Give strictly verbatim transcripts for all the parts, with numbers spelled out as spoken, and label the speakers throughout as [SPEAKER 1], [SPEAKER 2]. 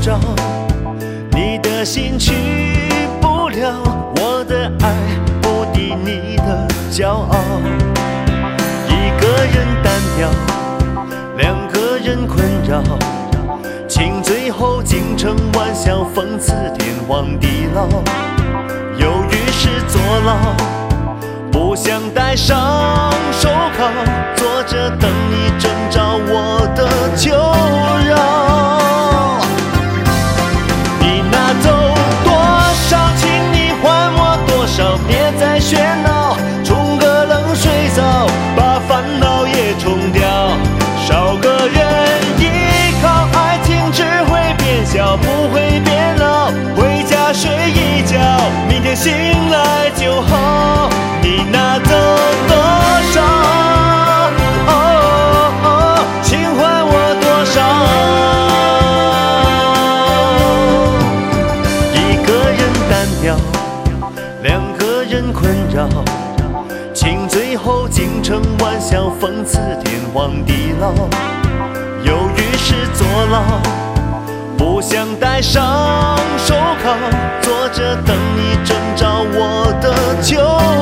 [SPEAKER 1] 着，你的心去不了，我的爱不敌你的骄傲。一个人单调，两个人困扰，情最后竟成玩笑，讽刺天荒地老。犹豫是坐牢，不想戴上手铐，坐着等你征召我的求饶。你拿走多少，请你还我多少，别再喧闹，冲个冷水澡，把烦恼也冲掉。少个人依靠，爱情只会变小，不会变老。回家睡一觉，明天醒来就好。你拿走多少？哦哦，请还我多少？一个人单调，两个人困扰，情最后竟成玩笑，讽刺天荒地老。犹豫是坐牢，不想戴上手铐，坐着等你征召我的求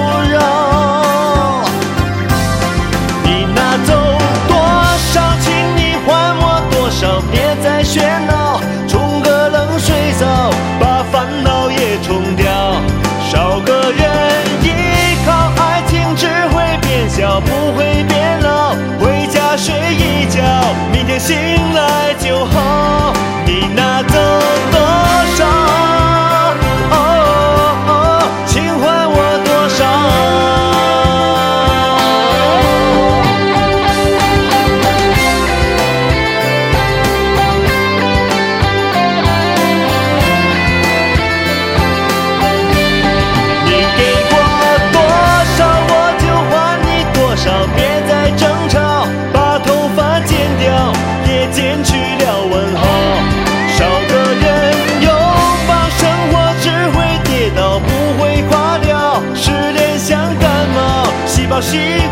[SPEAKER 1] 饶。你拿走多少，请你还我多少，别再喧闹，冲个冷水澡，把烦恼也冲掉。少个人依靠，爱情只会变小，不会变老。回家睡一觉，明天醒来就好。你拿走多少？哦哦，请还我多少？你给过多少，我就还你多少，别再争吵，把头发剪掉，也剪去了问号。少个人拥抱，生活只会跌倒，不会垮掉。失恋像感冒，细胞细